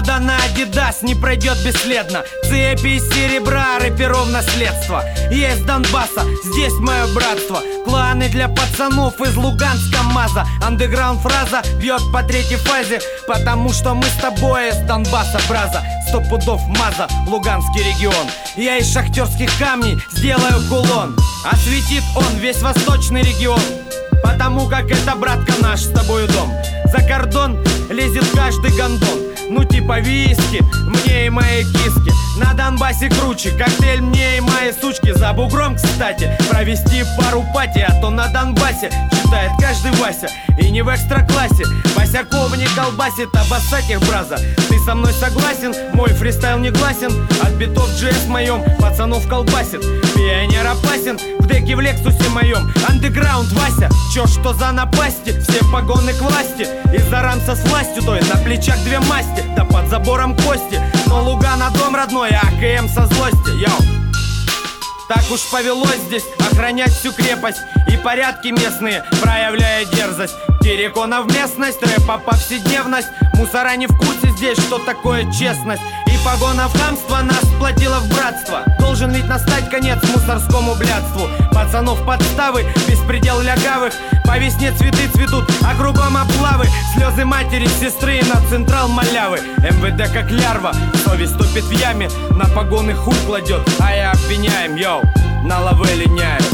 Мода на Адидас не пройдет бесследно. Цепи из серебра, рэперов наследство. Есть Донбасса, здесь мое братство. Кланы для пацанов из Луганска МАЗа. Андеграунд фраза бьет по третьей фазе, потому что мы с тобой из Донбасса, браза. 100 пудов МАЗа, Луганский регион. Я из шахтерских камней сделаю кулон. Осветит он весь восточный регион, потому как это, братка, наш с тобою дом. За кордон лезет каждый гондон. Ну типа виски, мне и моей киски. На Донбассе круче, коктейль мне и моей сучки. За бугром, кстати, провести пару пати. А то на Донбассе читает каждый Вася. И не в экстра-классе Васяков не колбасит, обоссать их, браза. Ты со мной согласен? Мой фристайл не гласен. От битов GS моем пацанов колбасит. Пионер опасен, в деке в Лексусе моем. Андеграунд Вася, чё что за напасти? Все погоны к власти, из-за рамса с властью. То есть на плечах две масти, да под забором кости. Но Лугана дом родной, а АКМ со злости, йоу. Так уж повелось здесь охранять всю крепость и порядки местные, проявляя дерзость. Терриконов местность, рэпа повседневность. Мусора не в курсе здесь, что такое честность. И погона в хамство нас сплотила в братство. Должен ведь настать конец мусорскому блядству. Пацанов подставы, беспредел лягавых. По весне цветы цветут, а кругом облавы. Слезы матери, сестры и на централ малявы. МВД как лярва, совесть топит в яме. На погоны хуй кладет, а я обвиняем, йоу, на лаве линяю.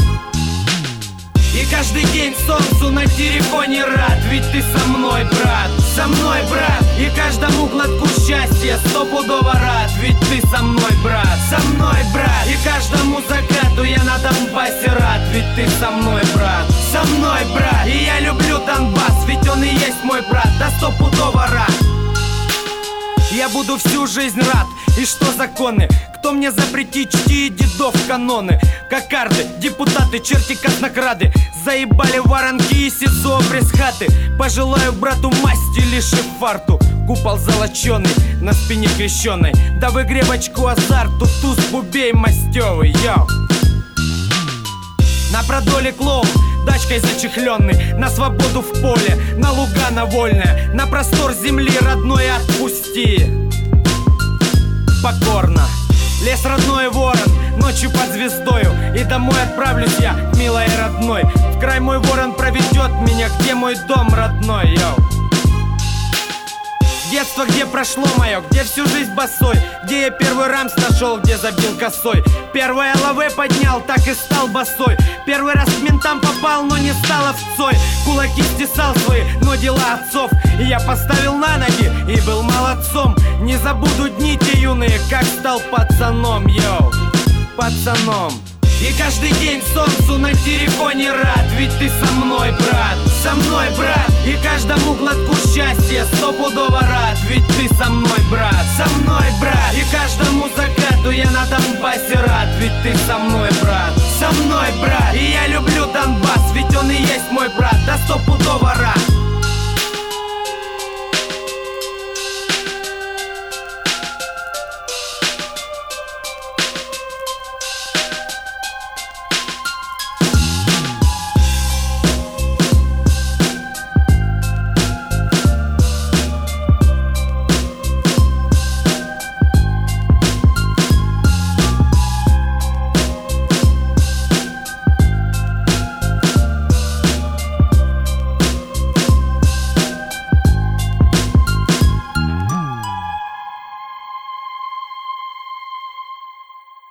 И каждый день солнцу на телефоне рад, ведь ты со мной, брат, со мной, брат. И каждому глотку счастья стопудово рад, ведь ты со мной, брат, со мной, брат. И каждому закату я на Донбассе рад, ведь ты со мной, брат, со мной, брат. И я люблю Донбасс, ведь он и есть мой брат, да стопудово рад. Я буду всю жизнь рад, и что законы? Кто мне запретит чтить дедов каноны? Кокарды, депутаты, черти казнокрады. Заебали воронки и СИЗО пресс-хаты. Пожелаю брату масти, лишив фарту. Купол золоченый, на спине крещеной. Да в игре в очку азарту, туз бубей мастевый, йоу. На продоле клоун, дачкой зачехленный. На свободу в поле, на Лугана вольная. На простор земли родной отпусти. Покорно. Лес родной ворон, ночью под звездою. И домой отправлюсь я, милой и родной. В край мой ворон проведет меня, где мой дом родной, йоу. Детство, где прошло мое, где всю жизнь босой. Где я первый рамс нашел, где забил косой. Первое лаве поднял, так и стал босой. Первый раз к ментам попал, но не стал овцой. Кулаки стесал свои, но дела отцов. И я поставил на ноги и был молодцом. Не забуду дни те юные, как стал пацаном, йоу, пацаном. И каждый день солнцу на телефоне рад, ведь ты со мной, брат, со мной, брат. И каждому глотку счастья стопудово рад, ведь ты со мной, брат, со мной, брат. И каждому закату я на Донбассе рад, ведь ты со мной, брат, со мной, брат. И я люблю Донбасс.